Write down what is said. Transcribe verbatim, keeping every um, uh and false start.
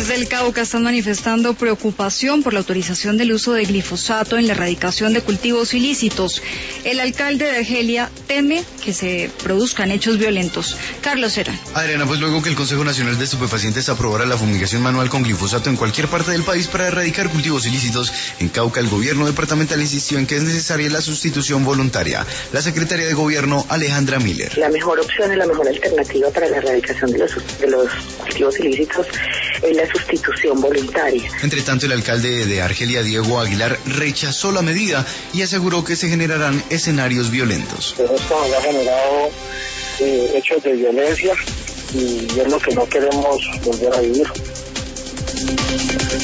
Desde el Cauca están manifestando preocupación por la autorización del uso de glifosato en la erradicación de cultivos ilícitos. El alcalde de Argelia teme que se produzcan hechos violentos. Carlos Serán. Adriana, pues luego que el Consejo Nacional de Estupefacientes aprobara la fumigación manual con glifosato en cualquier parte del país para erradicar cultivos ilícitos, en Cauca el gobierno departamental insistió en que es necesaria la sustitución voluntaria. La secretaria de Gobierno, Alejandra Miller. La mejor opción y la mejor alternativa para la erradicación de los, de los cultivos ilícitos es la sustitución voluntaria. Entre tanto, el alcalde de Argelia, Diego Aguilar, rechazó la medida y aseguró que se generarán escenarios violentos. Esto nos ha generado eh, hechos de violencia y es lo que no queremos volver a vivir.